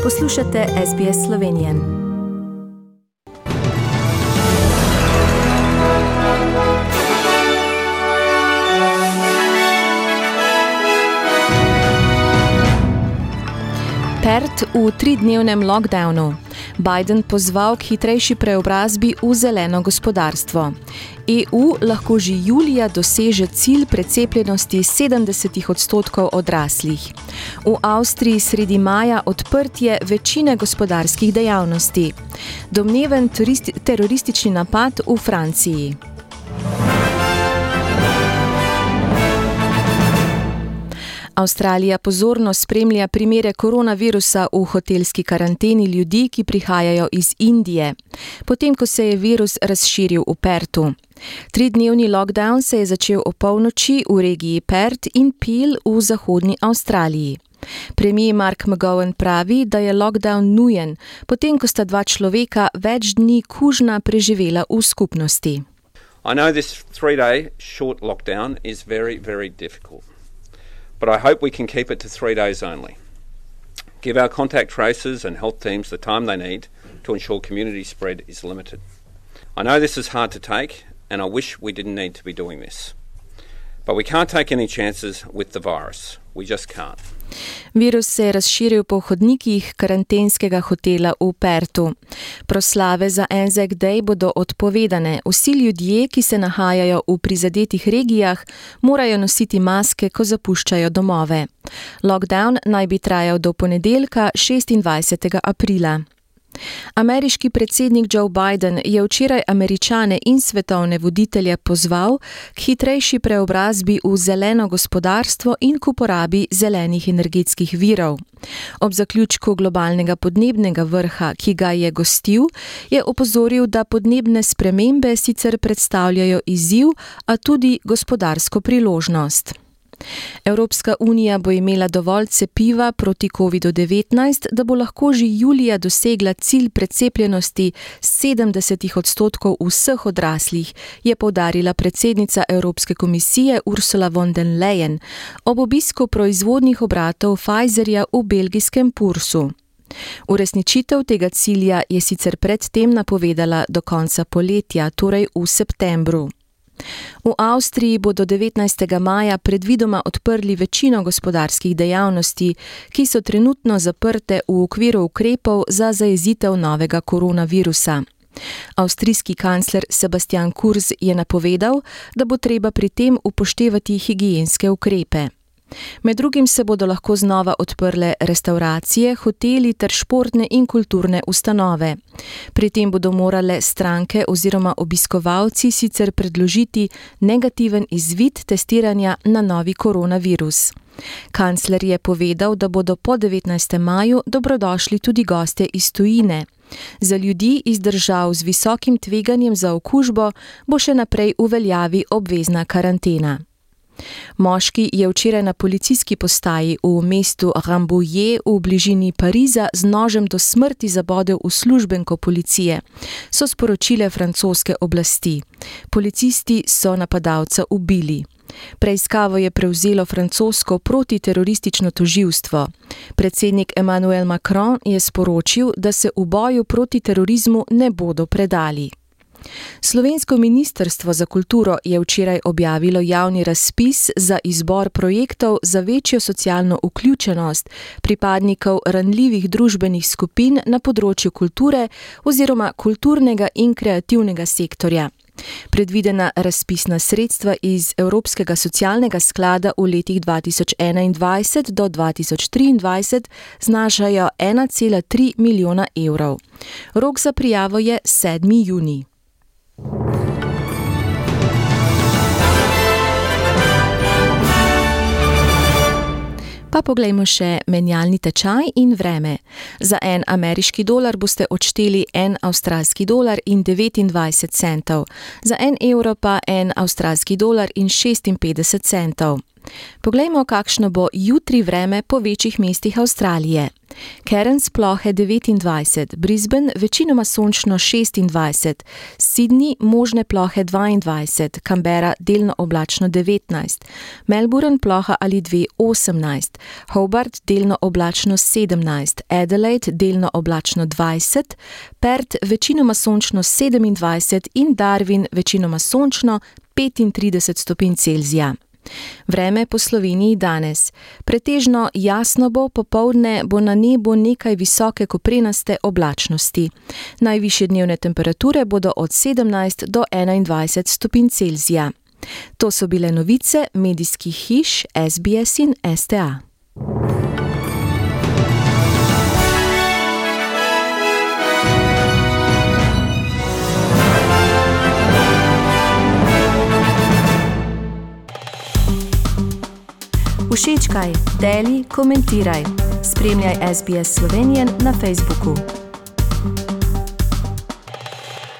Poslušate SBS Slovenije. Perth v 3-dnevnem lockdownu. Biden pozval k hitrejši preobrazbi v zeleno gospodarstvo. EU lahko že julija doseže cilj precepljenosti 70% odraslih. V Avstriji sredi maja odprtje večine gospodarskih dejavnosti. Domneven teroristični napad v Franciji. Avstralija pozorno spremlja primere koronavirusa v hotelski karanteni ljudi, ki prihajajo iz Indije, potem ko se je virus razširil v Perthu. 3-dnevni lockdown se je začel opolnoči v regiji Perth in Peel v zahodni Avstraliji. Premier Mark McGowan pravi, da je lockdown nujen, potem ko sta dva človeka več dni kužna preživela v skupnosti. I know this 3-day short lockdown is very, very difficult. But I hope we can keep it to 3 days only. Give our contact tracers and health teams the time they need to ensure community spread is limited. I know this is hard to take, and I wish we didn't need to be doing this. But we can't take any chances with the virus. We just can't. Virus se je razširil po hodnikih karantenskega hotela v Perthu. Proslave za Anzac Day bodo odpovedane. Vsi ljudje, ki se nahajajo v prizadetih regijah, morajo nositi maske, ko zapuščajo domove. Lockdown naj bi trajal do ponedeljka 26. aprila. Ameriški predsednik Joe Biden je včeraj Američane in svetovne voditelje pozval k hitrejši preobrazbi v zeleno gospodarstvo in k uporabi zelenih energetskih virov. Ob zaključku globalnega podnebnega vrha, ki ga je gostil, je opozoril, da podnebne spremembe sicer predstavljajo izziv, a tudi gospodarsko priložnost. Evropska unija bo imela dovolj cepiva proti COVID-19, da bo lahko že julija dosegla cilj precepljenosti 70% vseh odraslih, je poudarila predsednica Evropske komisije Ursula von der Leyen ob obisku proizvodnih obratov Pfizerja v belgijskem Pursu. Uresničitev tega cilja je sicer predtem napovedala do konca poletja, torej v septembru. V Avstriji bodo 19. maja predvidoma odprli večino gospodarskih dejavnosti, ki so trenutno zaprte v okviru ukrepov za zajezitev novega koronavirusa. Avstrijski kancler Sebastian Kurz je napovedal, da bo treba pri tem upoštevati higienske ukrepe. Med drugim se bodo lahko znova odprle restauracije, hoteli ter športne in kulturne ustanove. Pri tem bodo morale stranke oziroma obiskovalci sicer predložiti negativen izvid testiranja na novi koronavirus. Kancler je povedal, da bodo po 19. maju dobrodošli tudi gostje iz tujine. Za ljudi iz držav z visokim tveganjem za okužbo bo še naprej v veljavi obvezna karantena. Moški je včeraj na policijski postaji v mestu Rambouillet v bližini Pariza z nožem do smrti zabodel uslužbenko policije, so sporočile francoske oblasti. Policisti so napadalca ubili. Preiskavo je prevzelo francosko protiteroristično tožilstvo. Predsednik Emmanuel Macron je sporočil, da se v boju proti terorizmu ne bodo predali. Slovensko ministrstvo za kulturo je včeraj objavilo javni razpis za izbor projektov za večjo socialno vključenost pripadnikov ranljivih družbenih skupin na področju kulture oziroma kulturnega in kreativnega sektorja. Predvidena razpisna sredstva iz Evropskega socialnega sklada v letih 2021 do 2023 znašajo 1,3 milijona evrov. Rok za prijavo je 7. junij. Pa poglejmo še menjalni tečaj in vreme. Za en ameriški dolar boste odšteli en avstralski dolar in 29 centov, za en evro pa en avstralski dolar in 56 centov. Poglejmo, kakšno bo jutri vreme po večjih mestih Avstralije. Cairns plohe 29, Brisbane večinoma sončno 26, Sydney možne plohe 22, Canberra delno oblačno 19, Melbourne ploha ali 2 18, Hobart delno oblačno 17, Adelaide delno oblačno 20, Perth večinoma sončno 27 in Darwin večinoma sončno 35 stopinj Celzija. Vreme po Sloveniji danes. Pretežno jasno bo, popoldne bo na nebu nekaj visoke koprenaste oblačnosti. Najvišje dnevne temperature bodo od 17 do 21 stopinj Celzija. To so bile novice medijskih hiš SBS in STA. Všečkaj, deli, komentiraj. Spremljaj SBS Slovenijo na Facebooku.